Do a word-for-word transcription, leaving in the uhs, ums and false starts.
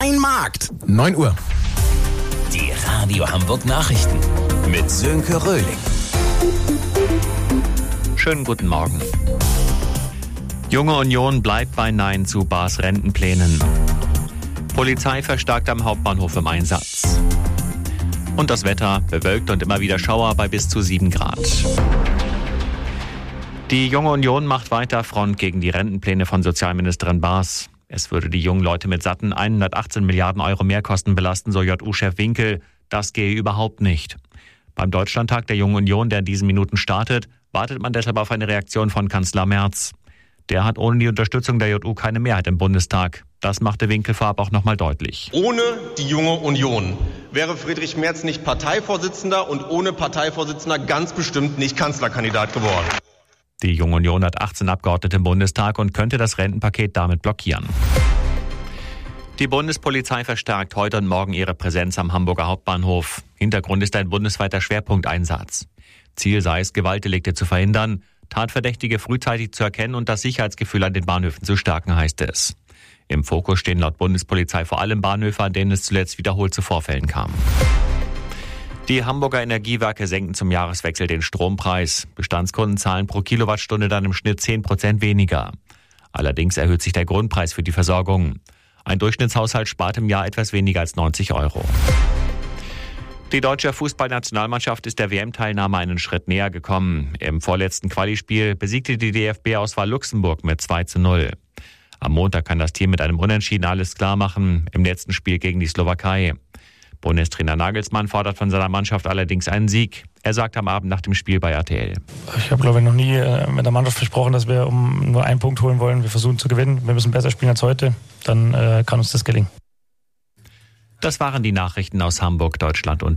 Dein Markt. neun Uhr. Die Radio Hamburg Nachrichten mit Sönke Röhling. Schönen guten Morgen. Junge Union bleibt bei Nein zu Baas Rentenplänen. Polizei verstärkt am Hauptbahnhof im Einsatz. Und das Wetter, bewölkt und immer wieder Schauer bei bis zu sieben Grad. Die Junge Union macht weiter Front gegen die Rentenpläne von Sozialministerin Baas. Es würde die jungen Leute mit satten hundertachtzehn Milliarden Euro Mehrkosten belasten, so J U-Chef Winkel. Das gehe überhaupt nicht. Beim Deutschlandtag der Jungen Union, der in diesen Minuten startet, wartet man deshalb auf eine Reaktion von Kanzler Merz. Der hat ohne die Unterstützung der J U keine Mehrheit im Bundestag. Das machte Winkel vorab auch nochmal deutlich. Ohne die Junge Union wäre Friedrich Merz nicht Parteivorsitzender und ohne Parteivorsitzender ganz bestimmt nicht Kanzlerkandidat geworden. Die Junge Union hat achtzehn Abgeordnete im Bundestag und könnte das Rentenpaket damit blockieren. Die Bundespolizei verstärkt heute und morgen ihre Präsenz am Hamburger Hauptbahnhof. Hintergrund ist ein bundesweiter Schwerpunkteinsatz. Ziel sei es, Gewaltdelikte zu verhindern, Tatverdächtige frühzeitig zu erkennen und das Sicherheitsgefühl an den Bahnhöfen zu stärken, heißt es. Im Fokus stehen laut Bundespolizei vor allem Bahnhöfe, an denen es zuletzt wiederholt zu Vorfällen kam. Die Hamburger Energiewerke senken zum Jahreswechsel den Strompreis. Bestandskunden zahlen pro Kilowattstunde dann im Schnitt zehn Prozent weniger. Allerdings erhöht sich der Grundpreis für die Versorgung. Ein Durchschnittshaushalt spart im Jahr etwas weniger als neunzig Euro. Die deutsche Fußballnationalmannschaft ist der W M-Teilnahme einen Schritt näher gekommen. Im vorletzten Quali-Spiel besiegte die D F B-Auswahl Luxemburg mit zwei zu null. Am Montag kann das Team mit einem Unentschieden alles klar machen, im letzten Spiel gegen die Slowakei. Bundestrainer Nagelsmann fordert von seiner Mannschaft allerdings einen Sieg. Er sagt am Abend nach dem Spiel bei R T L. Ich habe, glaube ich, noch nie mit der Mannschaft versprochen, dass wir um nur einen Punkt holen wollen. Wir versuchen zu gewinnen. Wir müssen besser spielen als heute. Dann äh, kann uns das gelingen. Das waren die Nachrichten aus Hamburg, Deutschland und